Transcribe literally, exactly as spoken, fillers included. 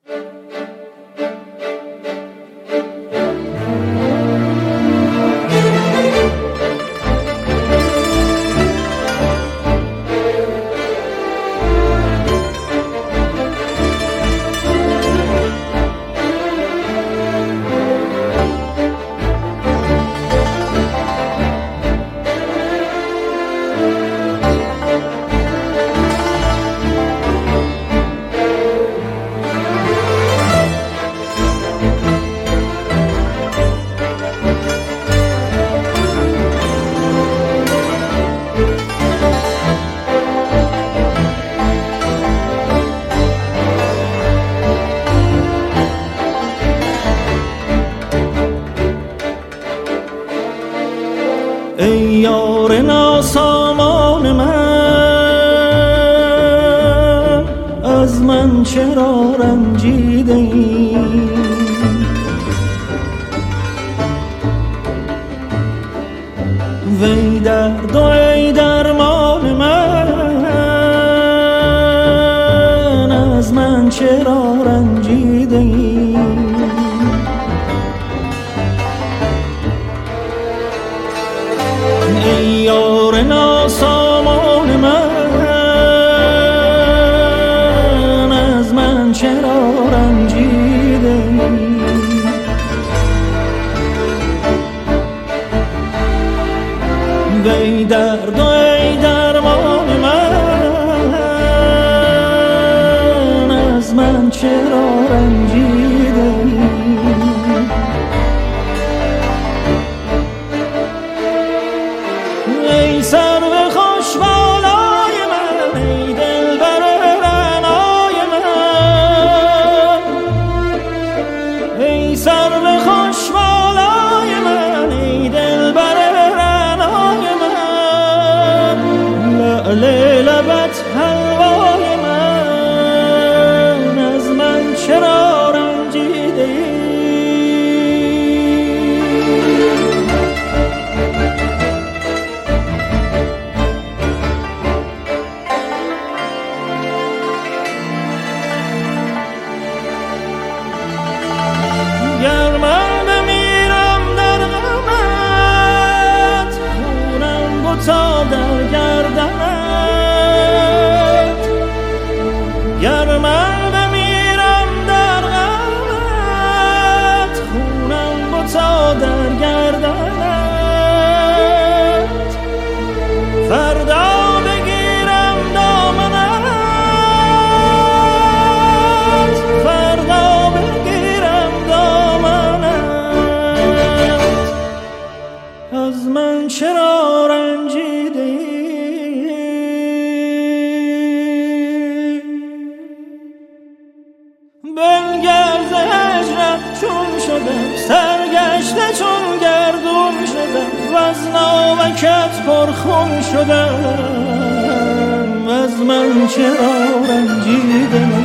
ای یار ناسامان من، از من چرا رنجیده ای؟ وی درد و ای درمان من، از من چرا رنجیده ای؟ ای یار ناسامان من، از من چرا رنجیده ای؟ وی درد و ای درمان من، از من چرا رنجیده ای؟ ای سرو خوش بالای من، ای دلبر رعنای من، ای سرو خوش بالای من، ای دلبر رعنای من، لعل لبت حلوای من، از من چرا رنجیده ای؟ گر من بمیرم در غمت، خونم بتا در گردنت. گر من بمیرم در غمت، خونم بتا در گردنت. فردا بگیرم دامنت، فردا بگیرم دامنت، از من چرا رنجیده ای؟ بنگر ز هجرت چون شدم، سرگشته چون گردون شدم، وز ناوکت پرخون شدم، از من چرا رنجیده ای؟